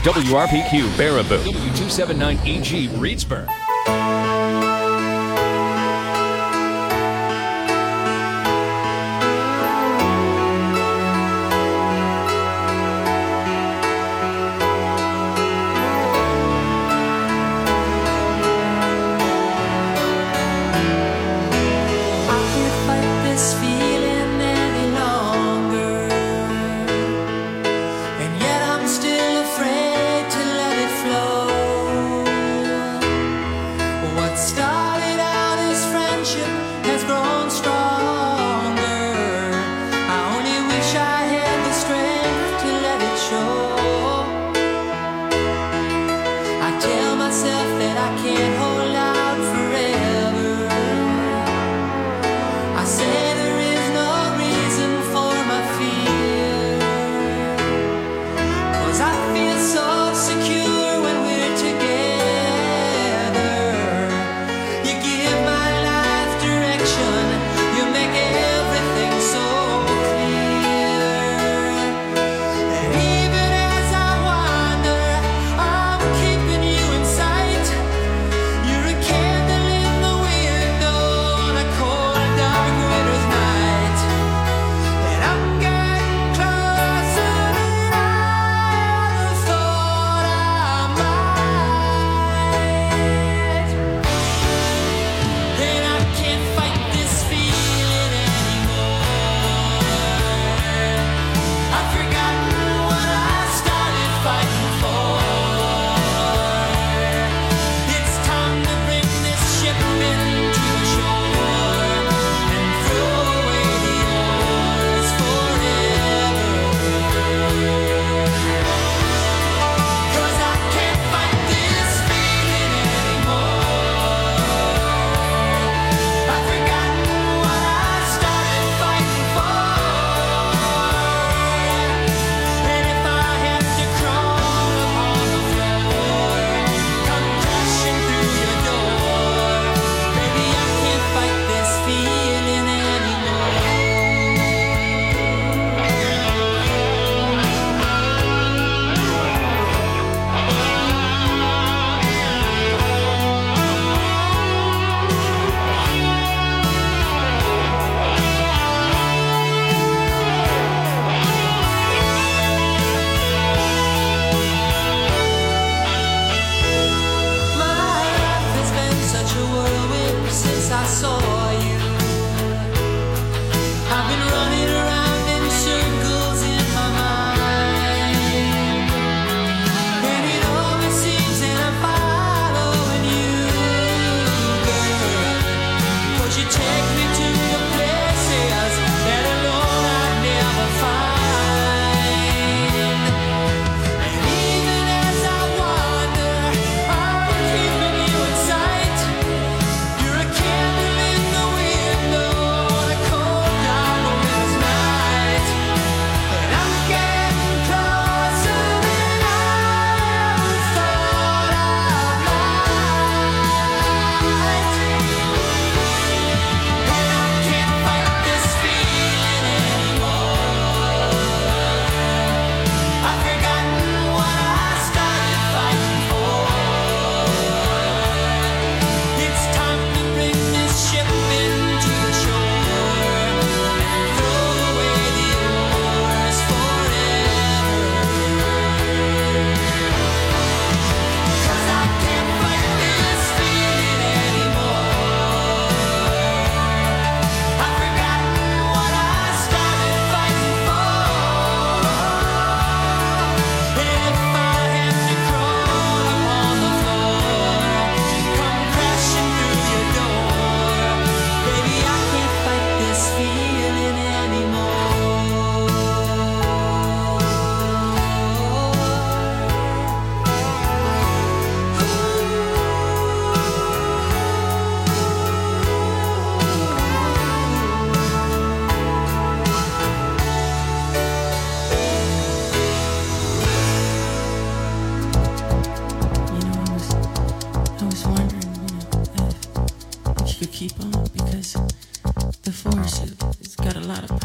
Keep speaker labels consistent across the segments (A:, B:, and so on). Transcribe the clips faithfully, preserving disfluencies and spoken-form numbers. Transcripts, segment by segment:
A: W R P Q Baraboo, W two seventy-nine E G Reedsburg.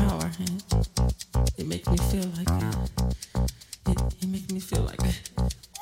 B: It, it makes me feel like it, it makes me feel like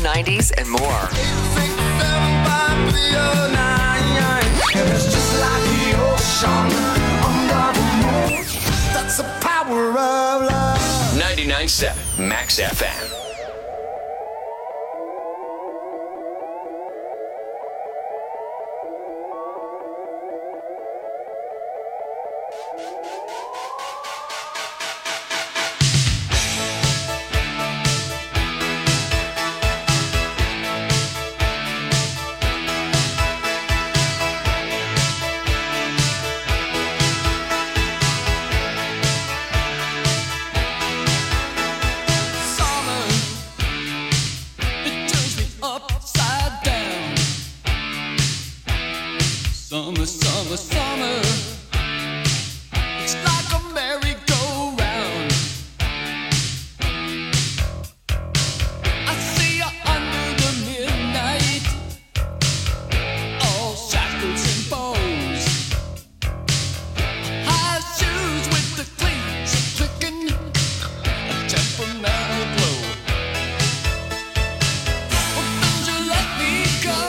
B: nineties, and more.
C: It's just like the ocean under the moon. That's the power of love.
A: ninety-nine point seven Max F M.
D: Summer, summer, summer. It's like a merry-go-round. I see you under the midnight, all shackles and bows. High shoes with the cleats clicking, a temperamental glow. Oh, don't you let me go.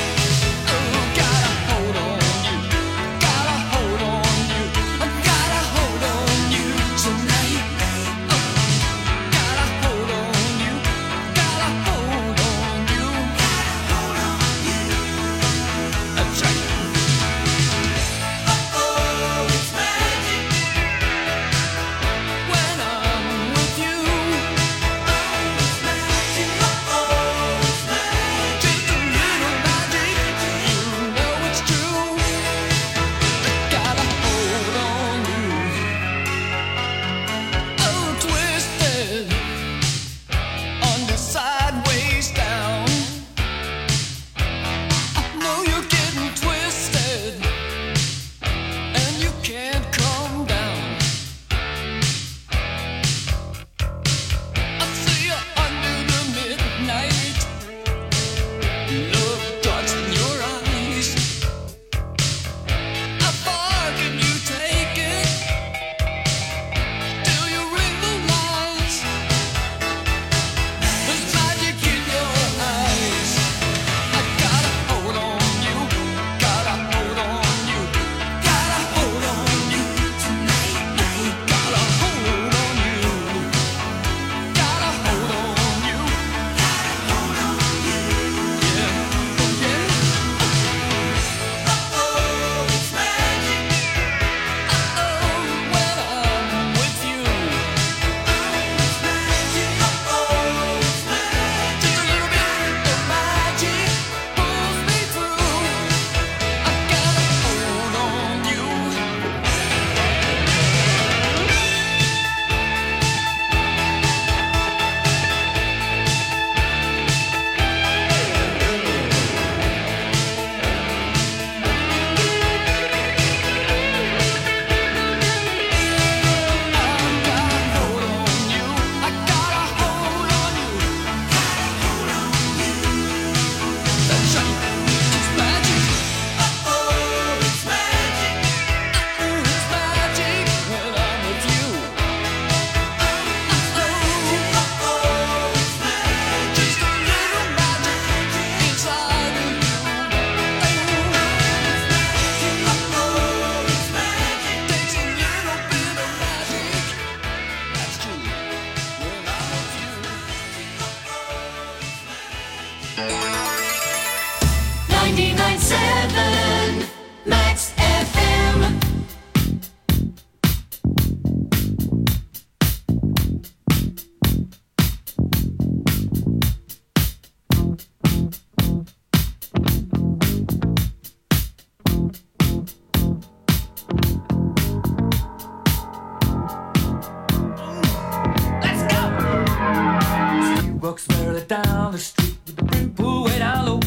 C: Walks merrily down the street with the brim pulled way down low.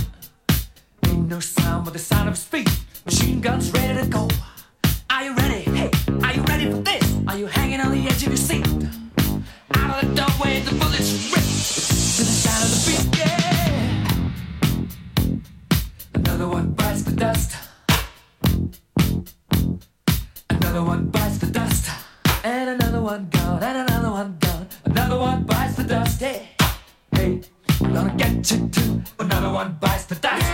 C: Ain't no sound but the sound of his feet. Machine guns ready to go. Are you ready? Hey, are you ready for this? Are you hanging on the edge of your seat? Out of the doorway, the bullets rip to the sound of the beat. Yeah. Another one bites the dust. Another one bites the dust. And another one gone. And another one gone. Another one bites the dust. Hey. Hey, I'm gonna get you too. Another one bites the dust.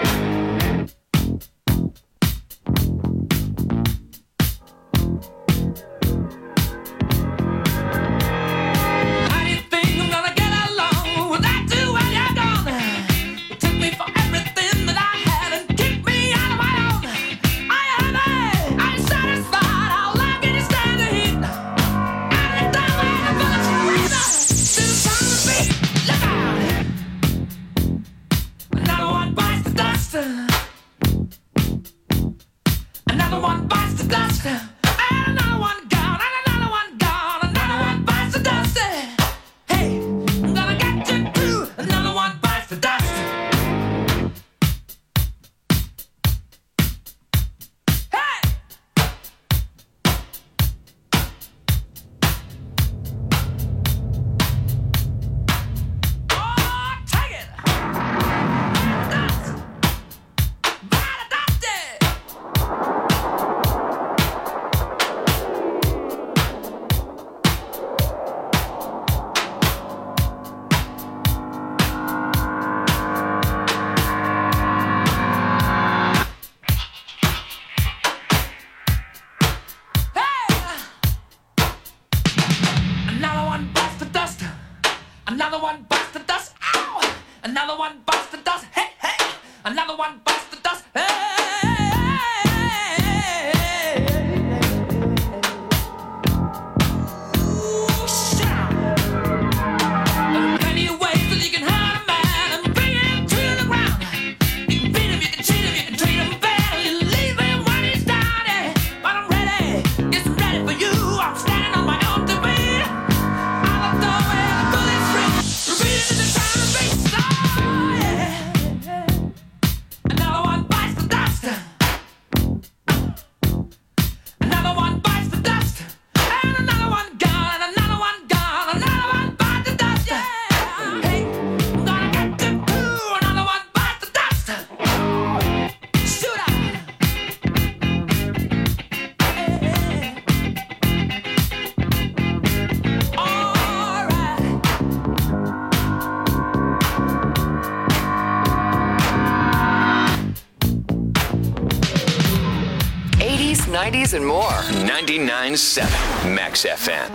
A: nineties and more. ninety-nine point seven Max F M.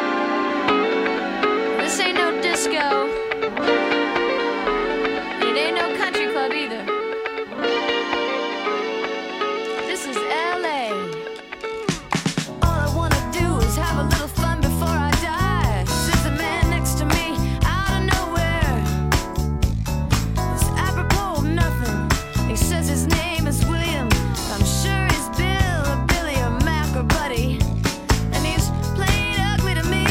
B: This ain't no disco. It ain't no country club either. This is L A. All I wanna do is have a little fun before I die. Sits a man next to me out of nowhere. It's apropos of nothing. He says his name is William. I'm sure he's Bill or Billy or Mac or Buddy. And he's playing ugly to me.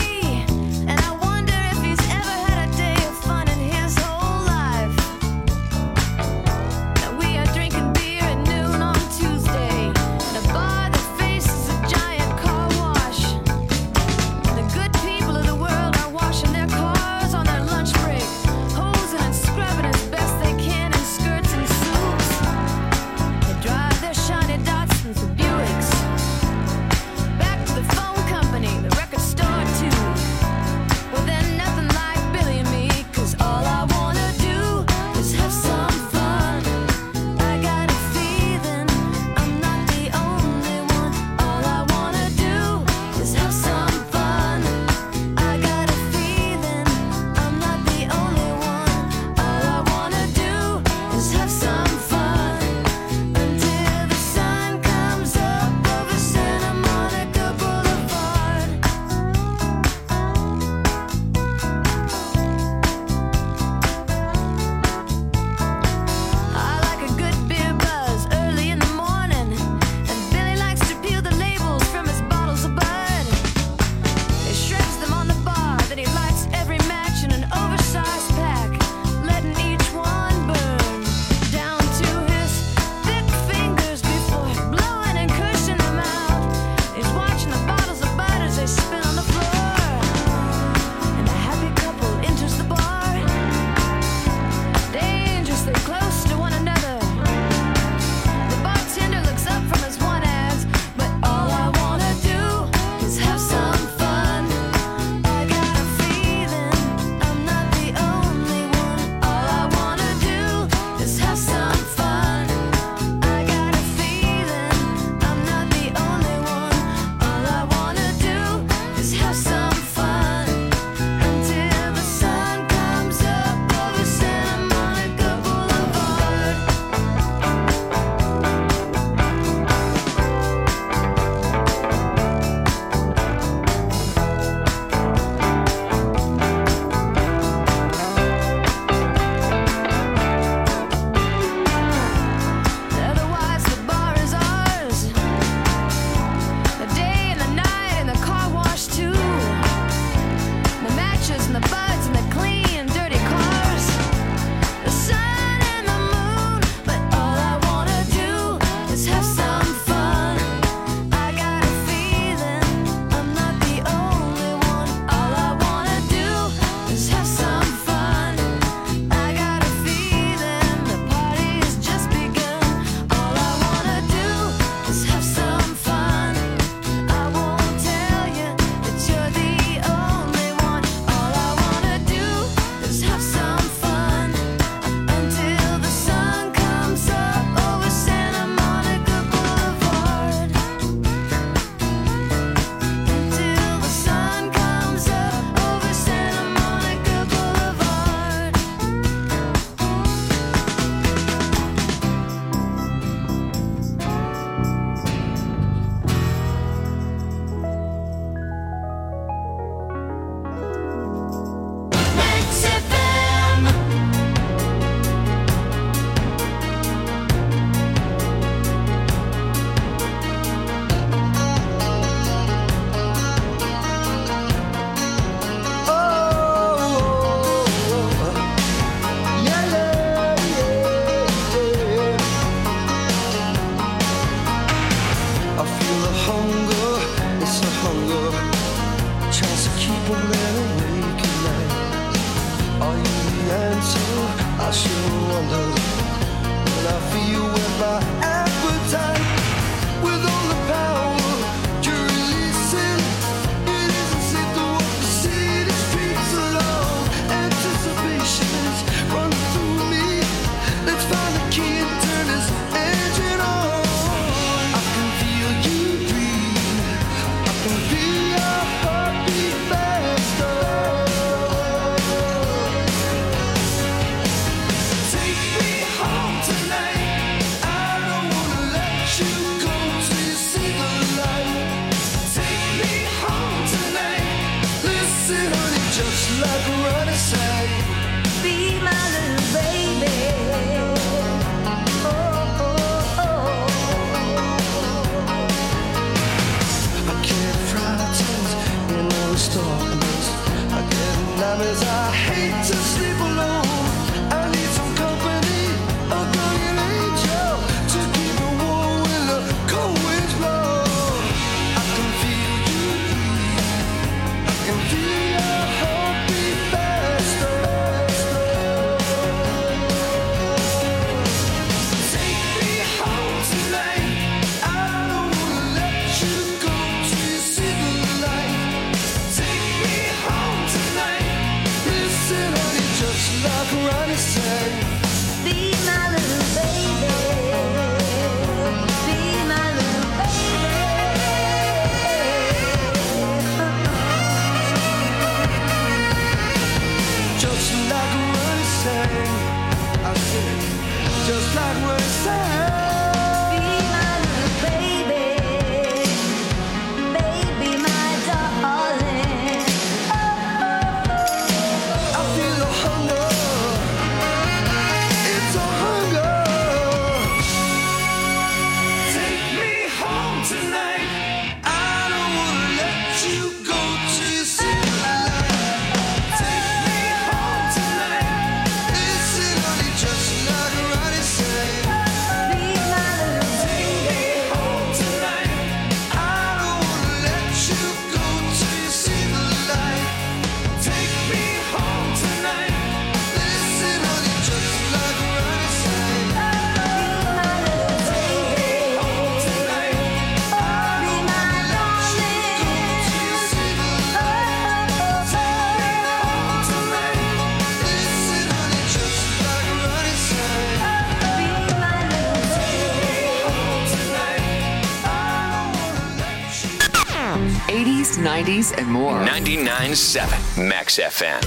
E: eighties, nineties, and more.
A: ninety-nine point seven Max F M.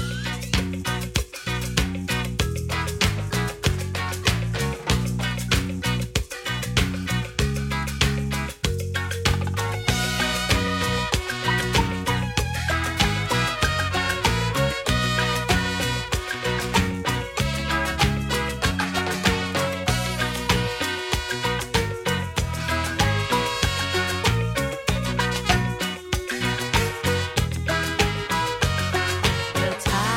B: The tide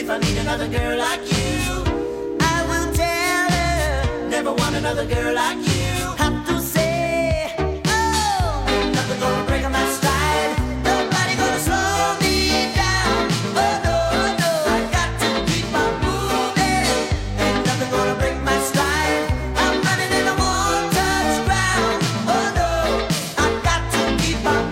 F: I meet another girl like you, I will tell her, never want another girl like you. Have to say, oh, ain't nothing gonna break my stride. Nobody gonna slow me down. Oh no, no, I got to keep on moving. Ain't nothing gonna break my stride. I'm running and I won't touch ground. Oh no, I got to keep on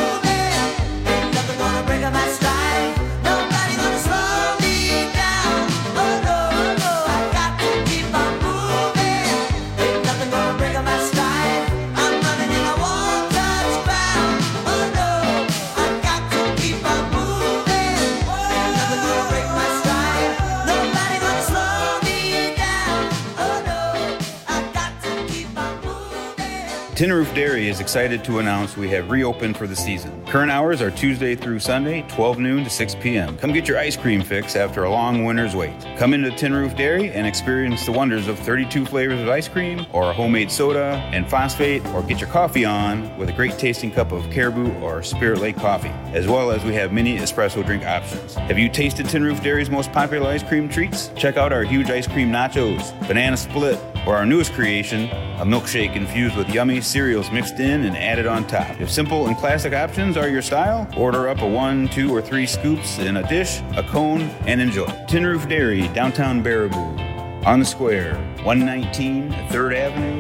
F: moving. Ain't nothing gonna break my stride. Nobody gonna slow me down. Oh no, no, I got to keep on moving. Ain't nothing gonna break my stride. I'm running and I won't touch ground. Oh no, I got to keep on moving. Ain't nothing gonna break my stride. Nobody gonna slow me down. Oh no, I got to keep on moving.
G: Tin Roof Dairy is excited to announce we have reopened for the season. Current hours are Tuesday through Sunday, twelve noon to six p.m. Come get your ice cream fix after a long winter's wait. Come into Tin Roof Dairy and experience the wonders of thirty-two flavors of ice cream, or a homemade soda and phosphate, or get your coffee on with a great tasting cup of Caribou or Spirit Lake coffee, as well as we have many espresso drink options. Have you tasted Tin Roof Dairy's most popular ice cream treats? Check out our huge ice cream nachos, banana split, or our newest creation, a milkshake infused with yummy cereals mixed in and added on top. If simple and classic options are your style, order up a one, two, or three scoops in a dish, a cone, and enjoy. Tin Roof Dairy, downtown Baraboo. On the square, one nineteen third Avenue,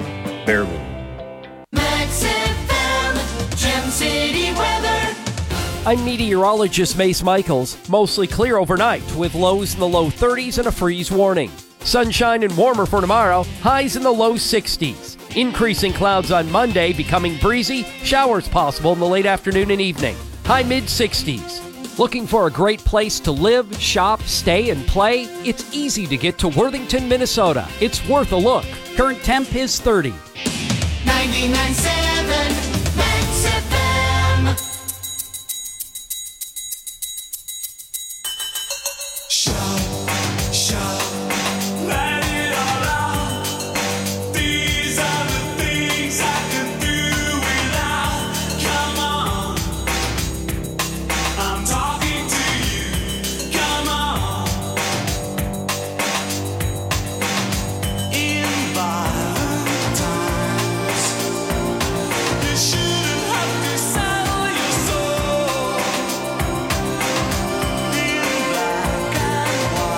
G: Baraboo.
F: Max F M, Gem City weather.
H: I'm meteorologist Mace Michaels. Mostly clear overnight with lows in the low thirties and a freeze warning. Sunshine and warmer for tomorrow, highs in the low sixties. Increasing clouds on Monday, becoming breezy, showers possible in the late afternoon and evening. High mid sixties. Looking for a great place to live, shop, stay, and play? It's easy to get to Worthington, Minnesota. It's worth a look. Current temp is thirty.
F: ninety-nine point seven Max F M.
D: Shout, shout, let it all out. These are the things I can do without. Come on, I'm talking to you. Come on. In violent times, you shouldn't have to sell your soul. In black and white.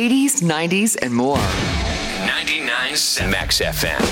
E: eighties, nineties, and more.
A: ninety-nine point seven Max F M.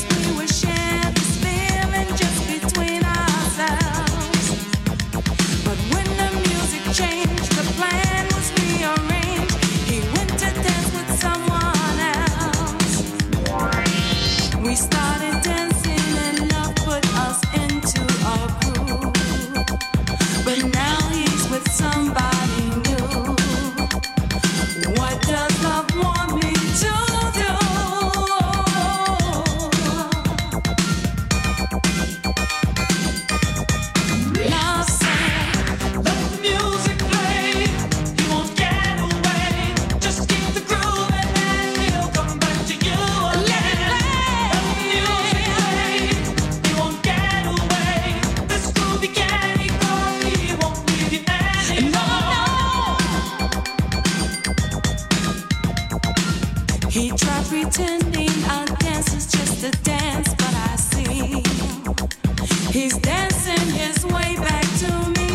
I: But pretending our dance is just a dance, but I see he's dancing his way back to me.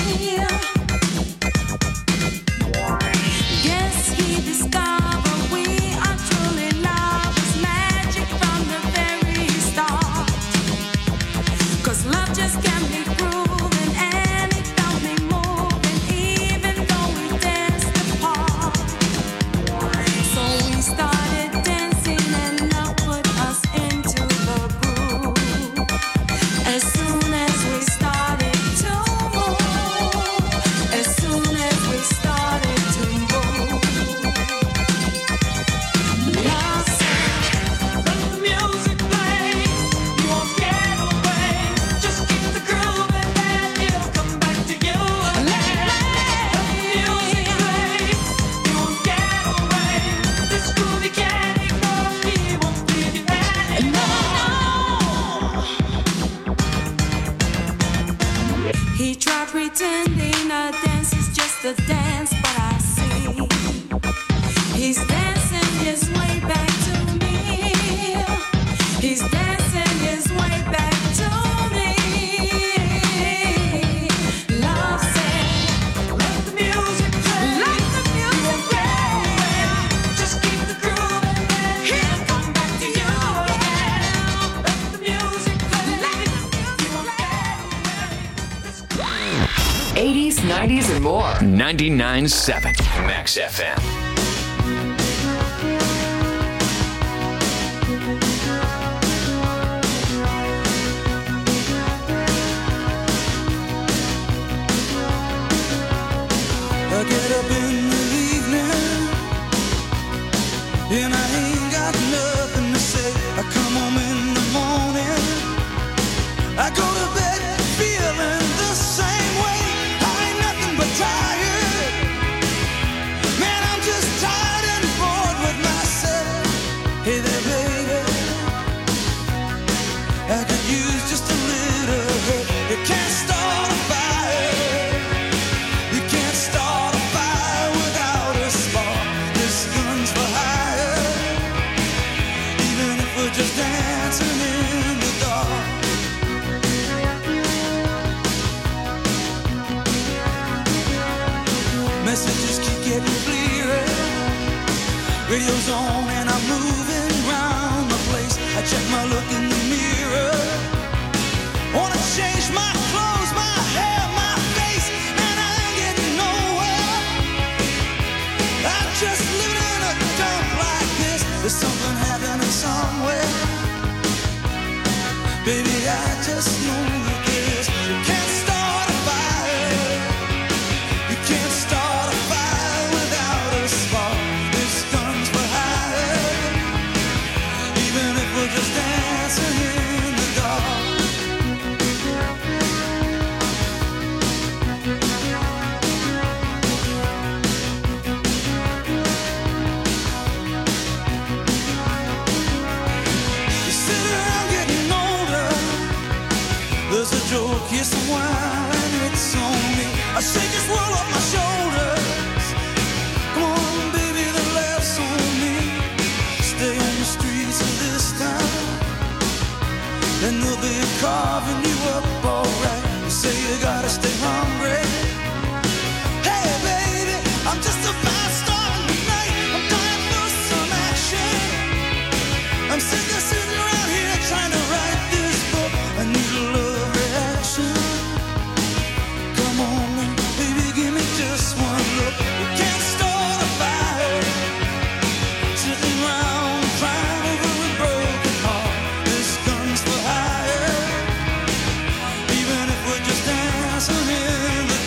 I: Guess he discovered we are truly lovers, magic from the very start. 'Cause love just can't be proven, and it felt me moving, even though we danced apart. So we started dancing, and love put us into the groove. As soon as we started to move, as soon as we started to move, love said, let the music play. You won't get away. Just keep the groove, and then it'll come back to you again. Let the music play. You won't get away. This groove you can't ignore. We won't leave you anymore. He tried pretending a dance is just a dance, but I see he's dancing his way back to me. He's dancing his way back to me. Love said, let the music play. Let the music play. Just keep the groove, and then he'll come back to you again. Let the music play. Let the music play.
E: eighties, nineties, and more.
A: ninety-nine point seven Max F M.
J: I get up in the evening and I ain't got nothing to say. I come home in the morning, I go to bed feeling the same way. I ain't nothing but tired. Man, I'm just tired and bored with myself. Hey there, baby, I could use just a little help. You can't start a fire. You can't start a fire without a spark. This gun's for hire. Even if we're just dancing in the dark. Messages keep getting clearer. Radio's on and I'm moving round the place. I check my look in the mirror. Wanna change my clothes, my hair, my face, and I ain't getting nowhere. I'm just living in a dump like this. There's something happening somewhere. Baby, I just know that this. You can't start a fire. You can't start a fire without a spark. This gun's for hire. Even if we're just dancing in the dark. You sit around getting older. There's a joke, here's some wine, and it's on me. I shake this world off my shoulders. Come on, baby, the laughs on me. Stay on the streets of this town, and they'll be carving you up alright. You say you gotta stay hungry. Hey, baby, I'm just about starting tonight. I'm dying for some action. I'm sick of sitting around here trying to write this book. I need a love reaction. Come on, now, baby, give me just one look. You can't start a fire. Sitting around crying over a broken heart. This gun's for hire. Even if we're just dancing in the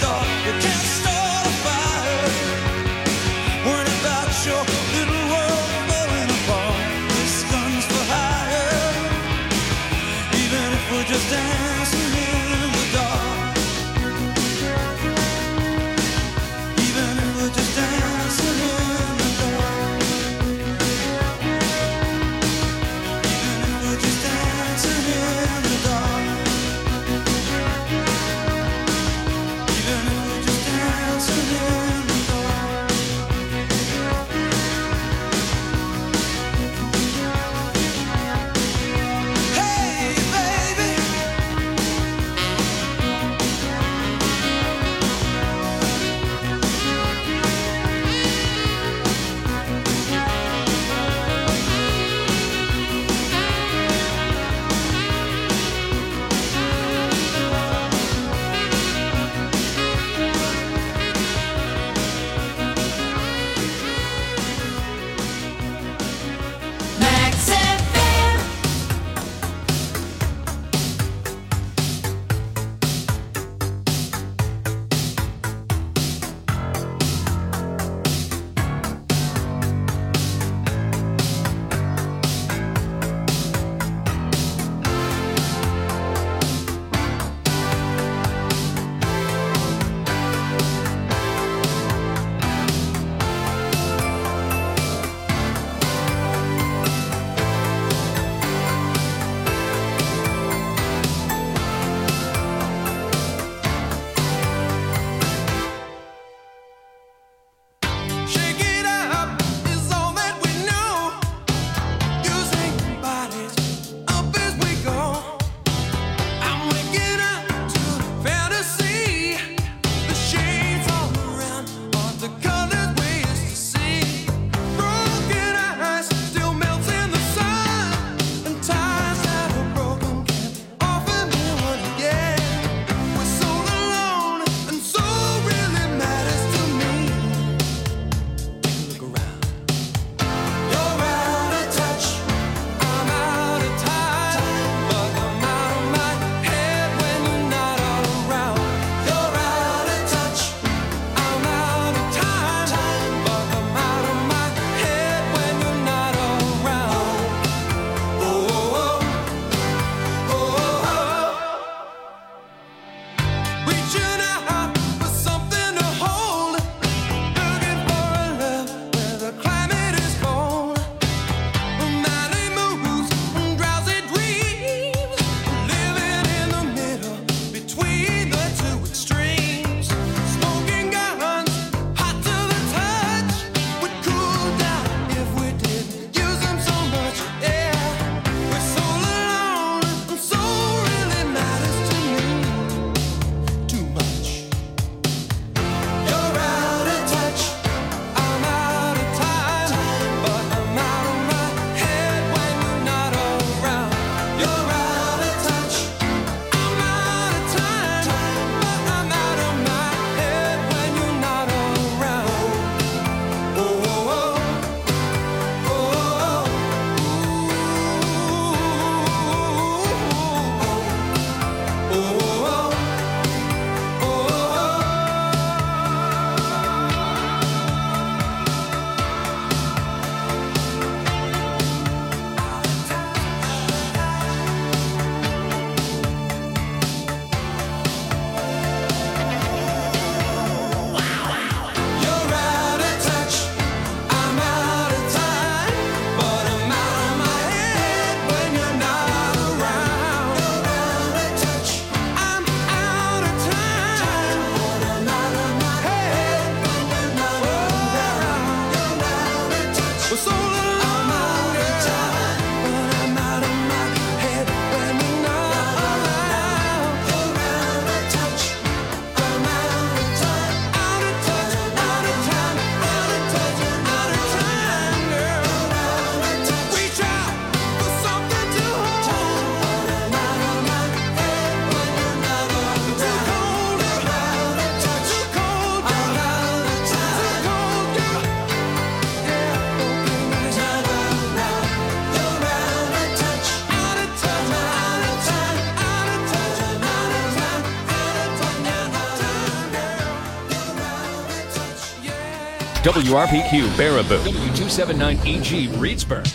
A: W R P Q Baraboo. W two seventy-nine E G Reedsburg.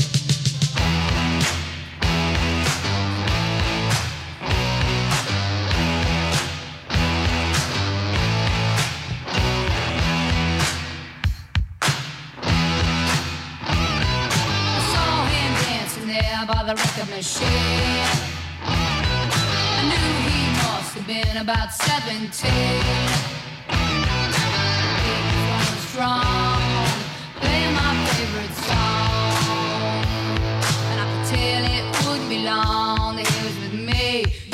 B: By the record machine, I knew he must have been about seventeen. He was strong.